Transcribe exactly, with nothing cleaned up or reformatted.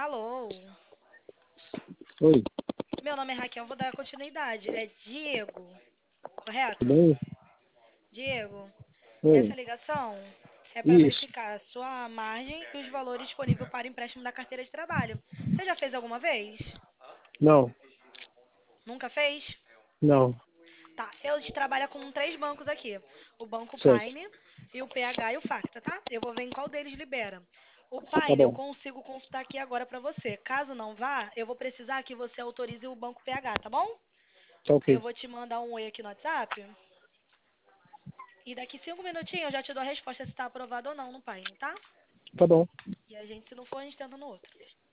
Alô? Oi, Meu nome é Raquel, vou dar continuidade. É Diego, tudo correto? bem? Diego, essa Oi, ligação é para isso. verificar a sua margem e os valores disponíveis para empréstimo da carteira de trabalho. Você já fez alguma vez? Não, Nunca fez? não, Tá, eu te trabalho com três bancos aqui. O Banco certo. Paine e o P H e o Facta, tá? Eu vou ver em qual deles libera. O Tá Paine eu bom, consigo consultar aqui agora para você. Caso não vá, eu vou precisar que você autorize o Banco P H, tá bom? tá Eu ok. vou te mandar um oi aqui no WhatsApp. E daqui cinco minutinhos eu já te dou a resposta se está aprovado ou não no Paine, tá? Tá bom, E a gente, se não for, a gente tenta no outro.